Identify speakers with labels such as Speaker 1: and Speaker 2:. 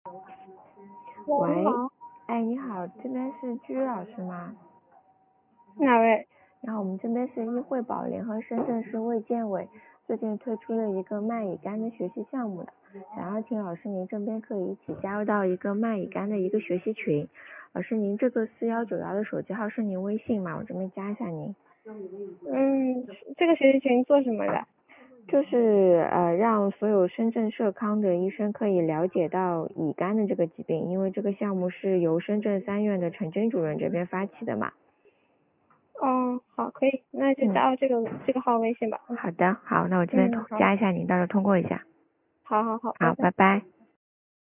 Speaker 1: 喂，你
Speaker 2: 喂，
Speaker 1: 好，
Speaker 2: 哎，你好，这边是居老师吗？
Speaker 1: 哪位？
Speaker 2: 然后我们这边是医惠宝联合深圳市卫健委最近推出了一个麦乙肝的学习项目的，想要请老师您这边可以一起加入到一个麦乙肝的一个学习群。老师您这个4191的手机号是您微信吗？我这边加一下您。
Speaker 1: 这个学习群做什么的？
Speaker 2: 就是让所有深圳社康的医生可以了解到乙肝的这个疾病，因为这个项目是由深圳3院的陈真主任这边发起的嘛。
Speaker 1: 哦，好，可以，那就加到这个号微信吧。
Speaker 2: 好的，好，那我这边
Speaker 1: 好，
Speaker 2: 加一下您，到时候通过一下。
Speaker 1: 好，拜
Speaker 2: 好，
Speaker 1: 拜。
Speaker 2: 拜拜。